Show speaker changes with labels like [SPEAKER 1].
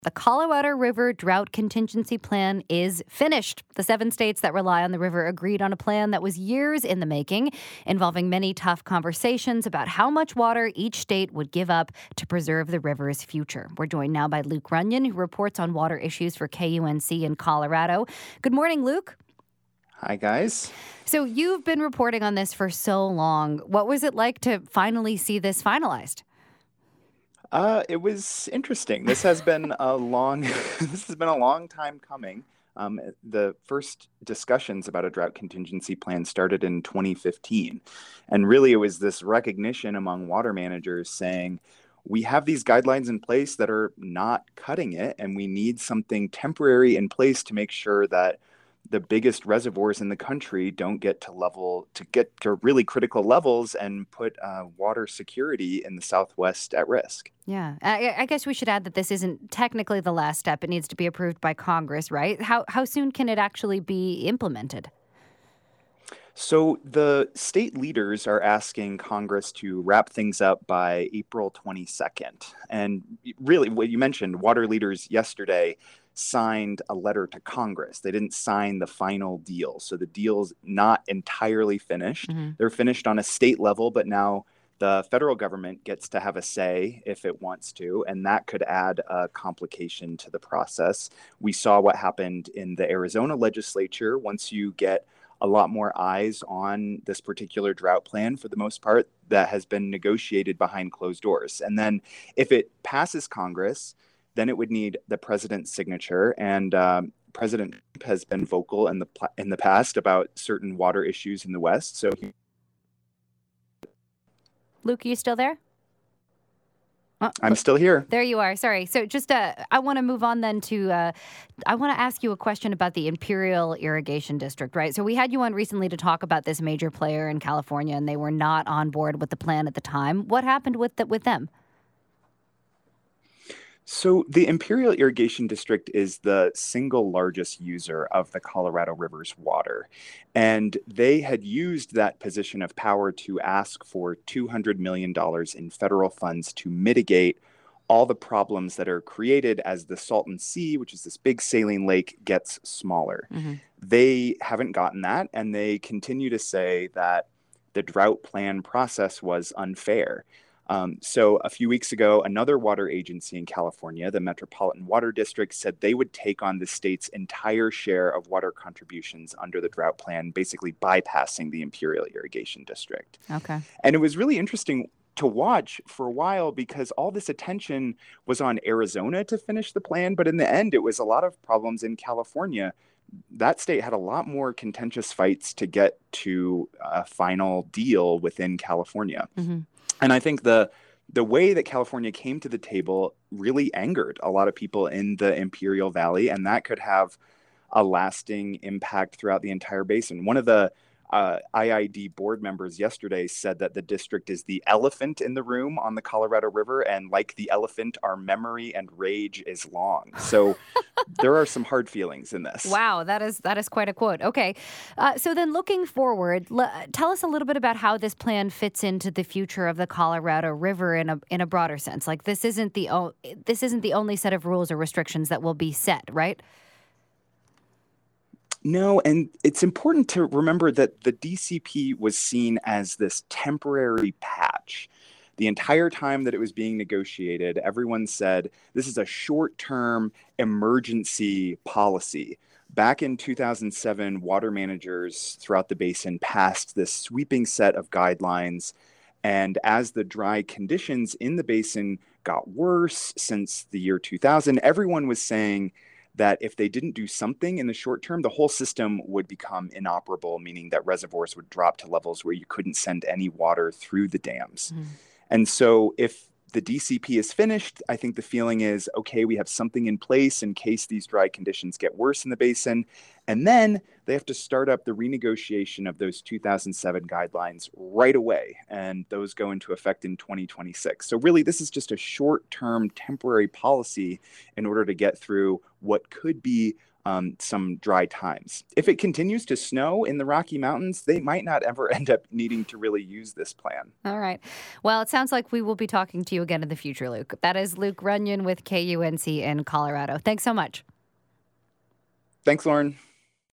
[SPEAKER 1] The Colorado River Drought Contingency Plan is finished. The 7 states that rely on the river agreed on a plan that was years in the making, involving many tough conversations about how much water each state would give up to preserve the river's future. We're joined now by Luke Runyon, who reports on water issues for KUNC in Colorado. Good morning, Luke.
[SPEAKER 2] Hi, guys.
[SPEAKER 1] So you've been reporting on this for so long. What was it like to finally see this finalized?
[SPEAKER 2] It was interesting. This has been a long time coming. The first discussions about a drought contingency plan started in 2015. And really, it was this recognition among water managers saying, we have these guidelines in place that are not cutting it, and we need something temporary in place to make sure that the biggest reservoirs in the country don't get to really critical levels and put water security in the Southwest at risk.
[SPEAKER 1] Yeah, I guess we should add that this isn't technically the last step. It needs to be approved by Congress, right? How soon can it actually be implemented?
[SPEAKER 2] So the state leaders are asking Congress to wrap things up by April 22nd. And really, what you mentioned, water leaders yesterday signed a letter to Congress. They didn't sign the final deal. So the deal's not entirely finished. Mm-hmm. They're finished on a state level, but now the federal government gets to have a say if it wants to, and that could add a complication to the process. We saw what happened in the Arizona legislature. Once you get a lot more eyes on this particular drought plan, for the most part, that has been negotiated behind closed doors. And then if it passes Congress, then it would need the president's signature. And President Trump has been vocal in the past about certain water issues in the West. So,
[SPEAKER 1] Luke, are you still there?
[SPEAKER 2] I'm still here.
[SPEAKER 1] There you are. Sorry. So just I want to move on then to I want to ask you a question about the Imperial Irrigation District, right? So we had you on recently to talk about this major player in California, and they were not on board with the plan at the time. What happened with them?
[SPEAKER 2] So the Imperial Irrigation District is the single largest user of the Colorado River's water. And they had used that position of power to ask for $200 million in federal funds to mitigate all the problems that are created as the Salton Sea, which is this big saline lake, gets smaller. Mm-hmm. They haven't gotten that, and they continue to say that the drought plan process was unfair. So a few weeks ago, another water agency in California, the Metropolitan Water District, said they would take on the state's entire share of water contributions under the drought plan, basically bypassing the Imperial Irrigation District.
[SPEAKER 1] Okay.
[SPEAKER 2] And it was really interesting to watch for a while because all this attention was on Arizona to finish the plan. But in the end, it was a lot of problems in California. That state had a lot more contentious fights to get to a final deal within California. Mm-hmm. And I think the way that California came to the table really angered a lot of people in the Imperial Valley, and that could have a lasting impact throughout the entire basin. One of the IID board members yesterday said that the district is the elephant in the room on the Colorado River, and like the elephant, our memory and rage is long. So there are some hard feelings in this.
[SPEAKER 1] Wow, that is quite a quote. Okay, so then looking forward, tell us a little bit about how this plan fits into the future of the Colorado River in a broader sense. Like this isn't the only set of rules or restrictions that will be set, right?
[SPEAKER 2] No, and it's important to remember that the DCP was seen as this temporary patch. The entire time that it was being negotiated, everyone said this is a short-term emergency policy. Back in 2007, water managers throughout the basin passed this sweeping set of guidelines. And as the dry conditions in the basin got worse since the year 2000, everyone was saying that if they didn't do something in the short term, the whole system would become inoperable, meaning that reservoirs would drop to levels where you couldn't send any water through the dams. Mm-hmm. And so if the DCP is finished, I think the feeling is, okay, we have something in place in case these dry conditions get worse in the basin. And then they have to start up the renegotiation of those 2007 guidelines right away. And those go into effect in 2026. So really, this is just a short-term temporary policy in order to get through what could be some dry times. If it continues to snow in the Rocky Mountains, they might not ever end up needing to really use this plan.
[SPEAKER 1] All right. Well, it sounds like we will be talking to you again in the future, Luke. That is Luke Runyon with KUNC in Colorado. Thanks so much.
[SPEAKER 2] Thanks, Lauren.